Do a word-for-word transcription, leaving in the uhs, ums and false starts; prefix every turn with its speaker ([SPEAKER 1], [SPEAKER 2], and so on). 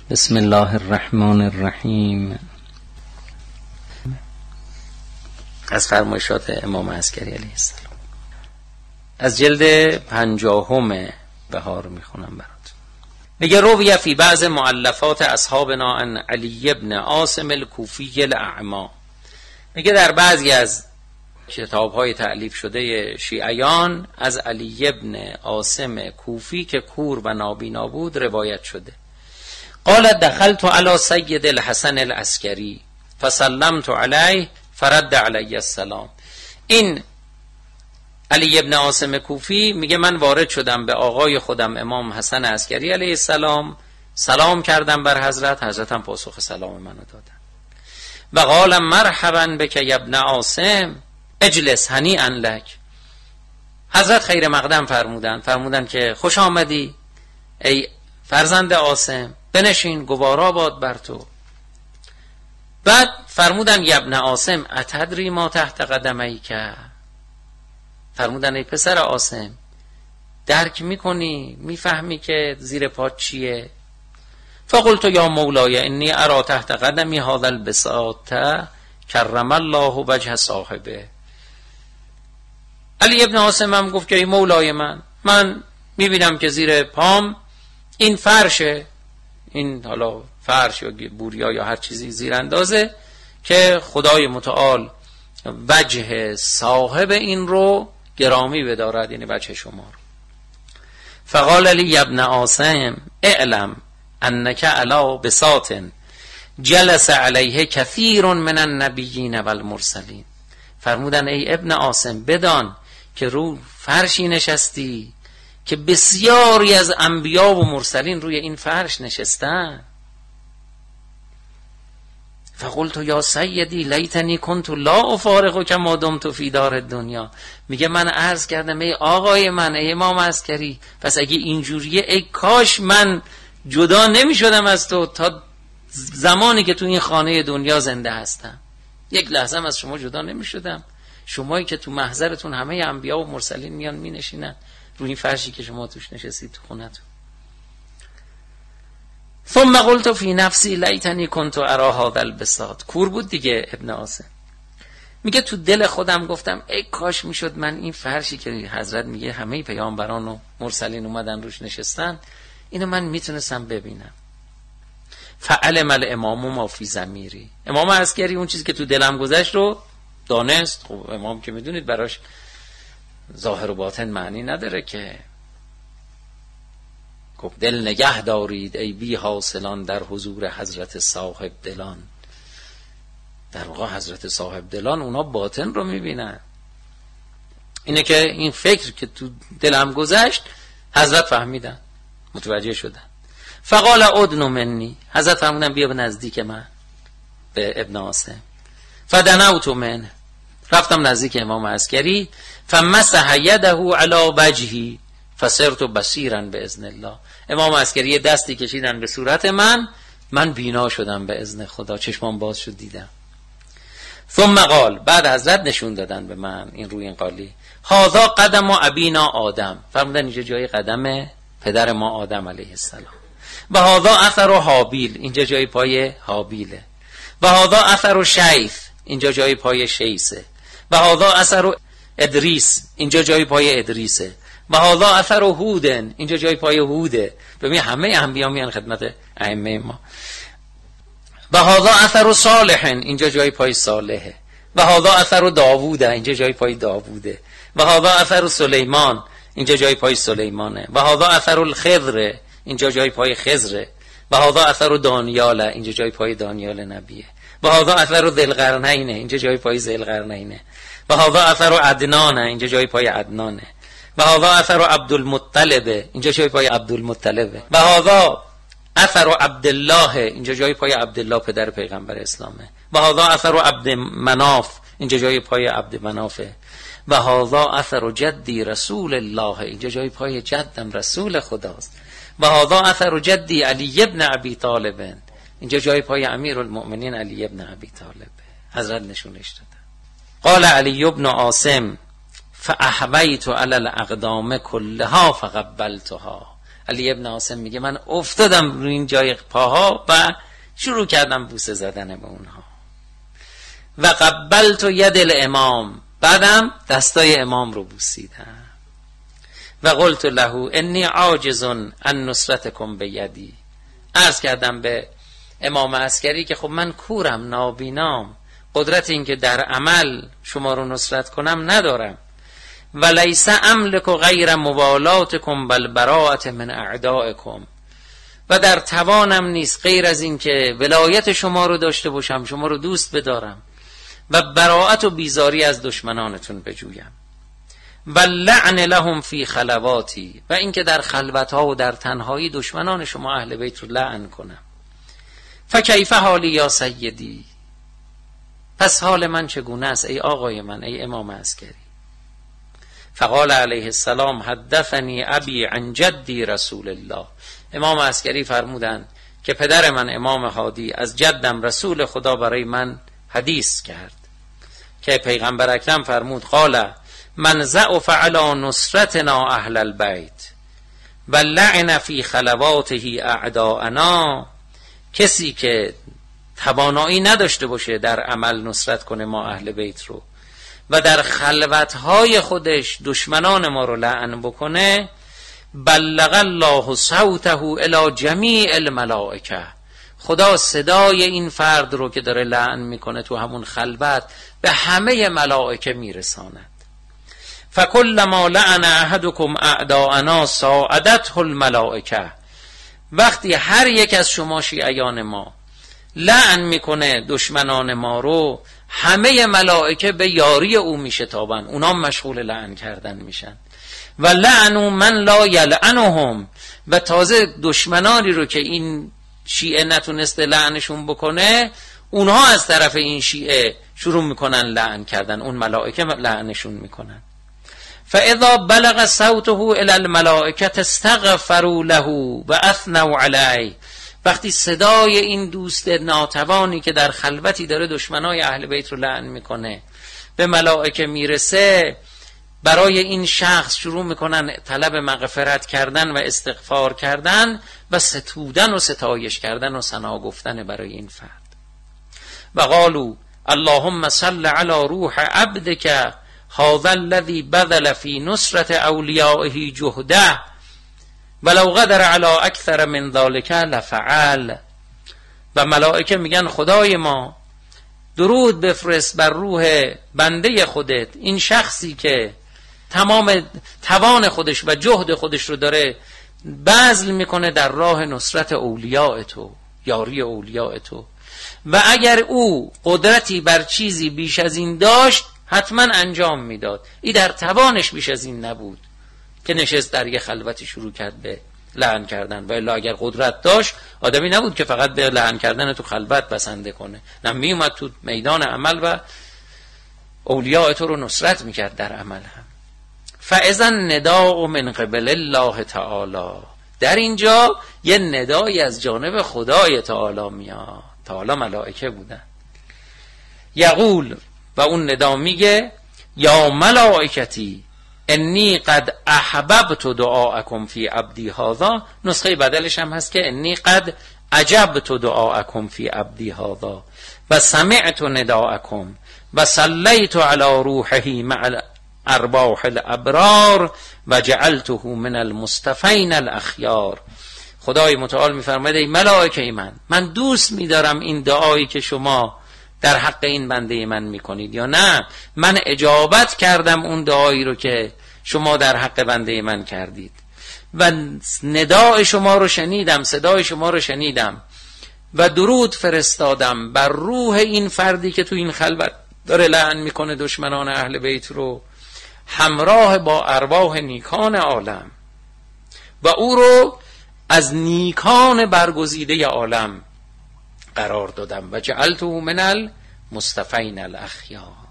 [SPEAKER 1] بسم الله الرحمن الرحیم. از فرمایشات امام عسکری علیه السلام از جلد پنجاهم بهار میخونم برات. میگه روی فی بعض مؤلفات اصحابنا عن علی ابن عاصم الکوفی الاعما. میگه در بعضی از کتاب‌های تألیف شده شیعیان از علی ابن عاصم کوفی که کور و نابینا بود روایت شده. قال دخلت على سید الحسن العسکری فسلمت علیه فرد علی السلام. این علی ابن عاصم کوفی میگه من وارد شدم به آقای خودم امام حسن عسکری علیه السلام، سلام کردم بر حضرت، حضرتم پاسخ سلام منو دادن. و قال مرحبا بک یا ابن عاصم اجلس هنیئا لک. حضرت خیر مقدم فرمودن فرمودن که خوش آمدی ای فرزند عاصم، بنشین گوارا باد بر تو. بعد فرمودن یا ابن عاصم اتدری ما تحت قدمی که، فرمودن ای پسر عاصم درک میکنی میفهمی که زیر پات چیه؟ فقلت یا مولای انی ارا تحت قدمی هذا البساط کرم الله وجه صاحبه. علی ابن عاصم هم گفت که ای مولای من، من میبینم که زیر پام این فرشه، این حالا فرش یا بوریا یا هر چیزی زیر اندازه که خدای متعال وجه صاحب این رو گرامی بدارد، یعنی وجه شما رو. فقال لی ابن عاصم اعلم انک علی بساط جلس علیه کثیر من النبیین و المرسلین. فرمودن ای ابن عاصم بدان که رو فرشی نشستی که بسیاری از انبیا و مرسلین روی این فرش نشستن. فقلت یا سیدی لیتنی کنت لا افارقک ما دمت فی دار الدنیا. میگه من عرض کردم ای آقای من، ای امام عسکری، پس اگه اینجوریه ای کاش من جدا نمی شدم از تو تا زمانی که تو این خانه دنیا زنده هستم، یک لحظه از شما جدا نمی شدم. شمایی که تو محضرتون همه انبیا و مرسلین میان می نشینن روی این فرشی که شما توش نشستید تو خونتون. ثم قلت فی نفسی لیتنی کنت ارا هذا البساط. کور بود دیگه ابن عاصم. میگه تو دل خودم گفتم ای کاش میشد من این فرشی که حضرت میگه همه پیامبران و مرسلین اومدن روش نشستن، اینو من میتونستم ببینم. فعلم الامام ما فی ضمیری. امام عسکری اون چیزی که تو دلم گذشت رو دانست. خب امام که میدونید براش ظاهر و باطن معنی نداره که. خب دل نگه دارید ای بی حاصلان در حضور حضرت صاحب دلان. در واقع حضرت صاحب دلان اونا باطن رو میبینن. اینه که این فکر که تو دلم گذشت حضرت فهمیدن، متوجه شدن. فقال ادن منی. حضرت فرمودن بیا به نزدیک من، به ابن عاصم. فدنوت من. رفتم نزدیک امام عسکری. فمسح یده علی وجهی فصرت بصیرا باذن الله. امام عسکری دستی کشیدن به صورت من، من بینا شدم به اذن خدا، چشمام باز شد دیدم. ثم قال. بعد حضرت نشون دادن به من این روی این قالی هذا قدم ابینا آدم. فرمودن اینجا جای قدم پدر ما آدم علیه السلام. و هذا اثر حابیل. اینجا جای پای حابیله. و هذا اثر شیث. اینجا جای پای شیثه. و هذا اثر ادریس. اینجا جای پای ادریسه. و هذا اثر هودن. اینجا جای پای هوده. ببین همه انبیا میان خدمت ائمه ما. و هذا اثر صالح. اینجا جای پای صالحه. و هذا اثر داوود. اینجا جای پای داووده. و هذا اثر سلیمان. اینجا جای پای سلیمانه. و هذا اثر الخضر. اینجا جای پای خضره. و هذا اثر دانیال. اینجا جای پای دانیال نبیه. و هذا اثر ذوالقرنین. اینجا جای پای ذوالقرنینه. و هذا اثر عدنان. اینجا جای پای عدنانه. و هذا اثر عبدالمطلب. اینجا جای پای عبدالمطلبه. و هذا اثر عبدالله. اینجا جای پای عبدالله پدر پیغمبر اسلامه. و هذا اثر عبد مناف. اینجا جای پای عبد منافه. و هذا اثر جدی رسول الله. اینجا جای پای جدم رسول خداست. و هذا اثر جدی علی ابن ابی طالب. اینجا جای پای امیر المؤمنین علی ابن ابی طالب. حضرت نشونش دادن. قال علی ابن عاصم فاحویت علی الاقدام كلها فقبلتها. علی ابن عاصم میگه من افتادم روی این جای پاها و شروع کردم بوسه زدن به اونها. و قبلت ید الامام، بعدم دستای امام رو بوسیدم. و قلت له انی عاجز عن نصرتکم بیدی، عرض کردم به امام عسکری که خب من کورم، نابینام، قدرت این که در عمل شما رو نصرت کنم ندارم. و لیس املک غیر موالاتکم بل براءت من اعدائکم، و در توانم نیست غیر از این که ولایت شما رو داشته باشم، شما رو دوست بدارم و براءت و بیزاری از دشمنانتون بجویم. و لعن لهم فی خلواتی، و اینکه در خلوتها و در تنهایی دشمنان شما اهل بیت رو لعن کنم. فکیف حالی یا سیدی، پس حال من چگونه است ای آقای من، ای امام عسکری؟ فقال علیه السلام حدثنی ابی عن جدی رسول الله، امام عسکری فرمودند که پدر من امام هادی از جدم رسول خدا برای من حدیث کرد که پیغمبر اکرم فرمود قال من ضعف علی نصرتنا اهل البیت و لعن فی خلواته اعداءنا، کسی که توانایی نداشته باشه در عمل نصرت کنه ما اهل بیت رو و در خلوتهای خودش دشمنان ما رو لعن بکنه، بلغ الله صوته الی جمیع الملائکه، خدا صدای این فرد رو که داره لعن میکنه تو همون خلوت به همه ملائکه میرساند. فکلما لعن احدکم اعداءنا ساعدته الملائکه، وقتی هر یک از شما شیعیان ما لعن میکنه دشمنان ما رو، همه ملائکه به یاری او میشتابن، اونا مشغول لعن کردن میشن. و لعنوا من لا یلعنهم، و تازه دشمنانی رو که این شیعه نتونسته لعنشون بکنه، اونها از طرف این شیعه شروع میکنن لعن کردن، اون ملائکه لعنشون میکنن. فاذا بلغ صوته الى الملائکه استغفروا له و اثنوا علیه، وقتی صدای این دوست ناتوانی که در خلوتی داره دشمنای اهل بیت رو لعن میکنه به ملائکه میرسه، برای این شخص شروع میکنن طلب مغفرت کردن و استغفار کردن و ستودن و ستایش کردن و ثنا گفتن برای این فرد. و قالوا اللهم صل علی روح عبدک هذا الذي بذل في نصرة اولیائه جهده ولو قدر على اکثر من ذلك لفعل، و ملائکه میگن خدای ما درود بفرست بر روح بنده خودت، این شخصی که تمام توان خودش و جهد خودش رو داره بذل میکنه در راه نصرت اولیاء تو، یاری اولیاء تو، و اگر او قدرتی بر چیزی بیش از این داشت حتما انجام میداد، این در توانش بیش از این نبود که نشست در یه خلوتی شروع کرد به لعن کردن، و الا اگر قدرت داشت آدمی نبود که فقط به لعن کردن تو خلوت بسنده کنه، نه می اومد تو میدان عمل و اولیاء تو رو نصرت میکرد در عمل هم. فاذا نداء من قبل الله تعالی، در اینجا یه ندایی از جانب خدای تعالی میاد، تعالی ملائکه بودن، یقول، و اون ندا میگه یا ملائکتی انی قد احببت دعاءکم فی عبدی هذا، نسخه بدلش هم هست که انی قد عجبت دعاءکم فی عبدی هذا و سمعت نداءکم و صلیت علی روحه مع ارواح الابرار و جعلته من المصطفین الاخیار. خدای متعال میفرماید ای ملائکه من، من دوست میدارم این دعایی که شما در حق این بنده من میکنید، یا نه من اجابت کردم اون دعایی رو که شما در حق بنده من کردید و ندای شما رو شنیدم، صدای شما رو شنیدم و درود فرستادم بر روح این فردی که تو این خلوت داره لعن میکنه دشمنان اهل بیت رو، همراه با ارواح نیکان عالم، و او رو از نیکان برگزیده عالم قرار دادم و جعلته من المصطفین الاخیار.